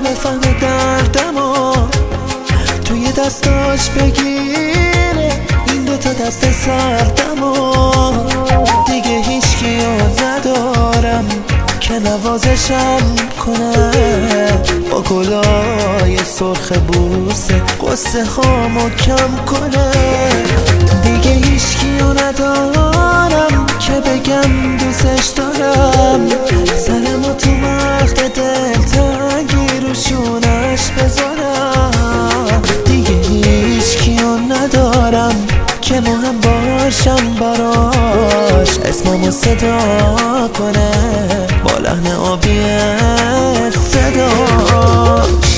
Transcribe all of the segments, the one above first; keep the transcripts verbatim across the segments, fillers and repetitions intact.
بفهمه دردمو توی دستاش بگیره این دوتا دست سردمو. دیگه هیچکیو ندارم که نوازشم کنه با گلای سرخ بوسه قصه هامو کم کنه. دیگه هیچکیو ندارم که بگم دوستش دارم سرمو تو وقت دلتنگی رو شونش بذارم. دیگه هیچکیو ندارم که مهم باشم براش اسممو صدا کنه با لحن آبی صداش.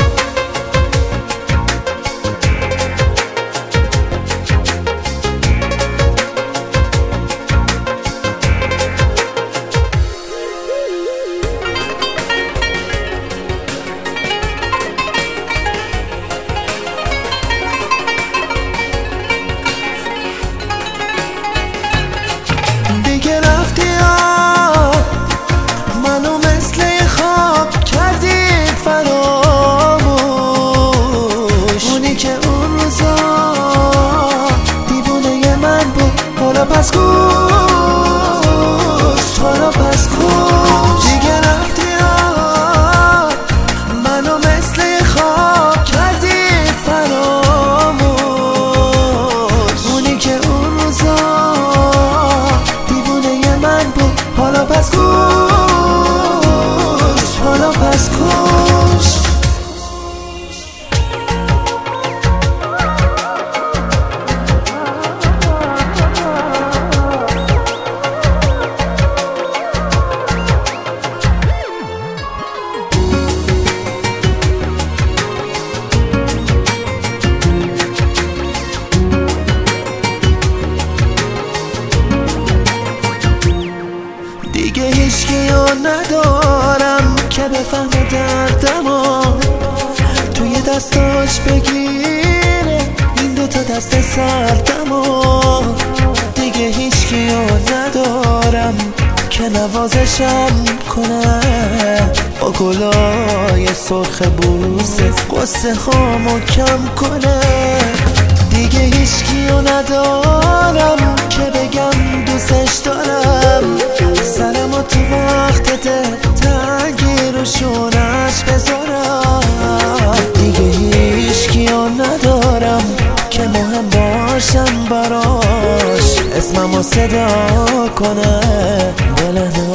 دیگه رفتی ها منو مثل خواب کردی فراموش. اونی که اون روزا دیوونه من بود حالا پس گوش حالا پس گوش. دیگه رفتی ها منو مثل خواب کردی فراموش. اونی که اون روزا حالا پس گوش حالا پس گوش. دیگه هیچکیو ندارم که بفهمه دردمو توی دستاش بگیره این دوتا دست سردمو. دیگه هیچکیو ندارم که نوازشم کنه با گلای سرخ بوسه قصه هامو کم کنه. دیگه هیچکیو ندارم که بگم دوستش دارم سرمو تو وقت دلتنگی رو شونش بذارم. دیگه هیچکیو ندارم که مهم باشم براش اسممو صدا کنه با لحن